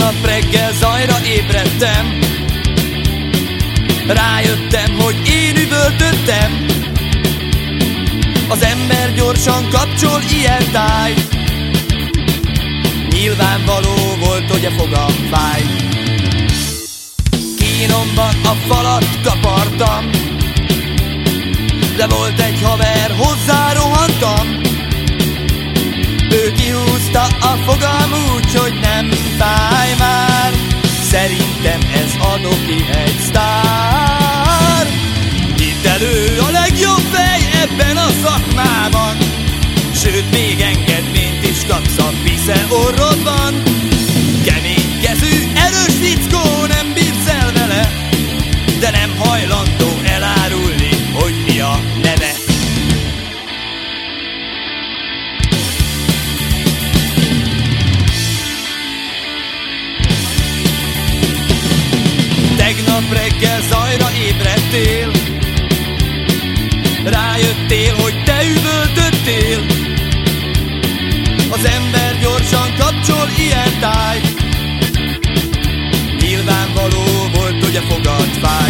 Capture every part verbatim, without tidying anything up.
Tegnap reggel zajra ébredtem, rájöttem, hogy én üvöltöttem. Az ember gyorsan kapcsol ilyen tájt, nyilvánvaló volt, hogy a fogam fáj. Kínomban a falat kapartam, de volt egy haver, hozzá rohantam. Ő kihúzta a fogam úgy, hogy nem fáj már. Szerintem ez a Doki egy sztár. Hidd el, ő a legjobb fej ebben a szakmában, sőt még engedményt is kapsz, a pisze orrodban. Kemény kezű, erős fickó, nem bírsz el vele, de nem hajlandó elárulni, hogy mi a neve. Tegnap reggel zajra ébredtél, rájöttél, hogy te üvöltöttél. Az ember gyorsan kapcsol ilyen tájt, nyilvánvaló volt, hogy a fogad fáj.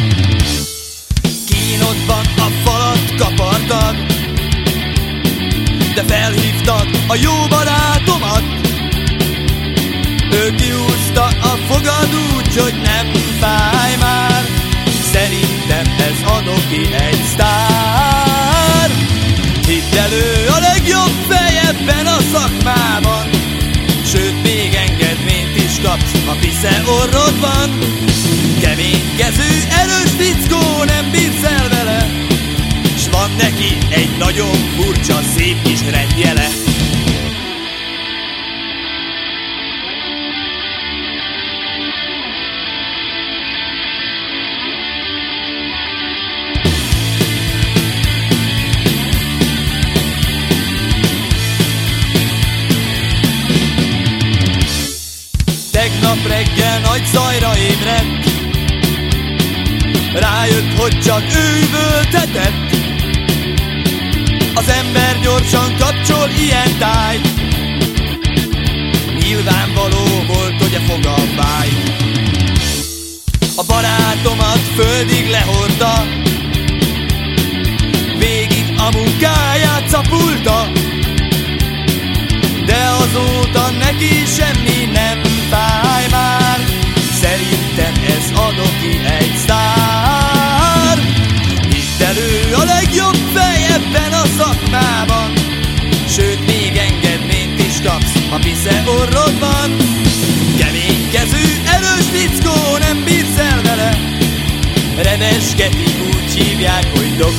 Kínodban a falat kapartad, de felhívtad a jó barátomat. Ő kihúzta a fogad úgy, hogy nem fáj már. Szerintem ez a Doki egy sztár. Hidd el, ő a legjobb fej ebben a szakmában, sőt még engedményt is kapsz, a pisze orrodban. Kemény kezű, erős fickó, nem bírsz el vele, s van neki egy nagyon furcsa, szép kis rendjele. Tegnap reggel nagy zajra ébredt, rájött, hogy csak ő üvöltetett. Az ember gyorsan kapcsol ilyen tájt, nyilvánvaló volt, hogy a foga fáj. A barátomat földig lehordta, végig a munkáját szapulta, de azóta neki semmi nem fáj már. Szerintem ez a Doki egy sztár. Hidd el, ő a legjobb fej ebben a szakmában, sőt még engedményt is kapsz, a pisze orrodban. Kemény kezű, erős fickó, nem bírsz el vele, revesgeti, úgy hívják, hogy Doki.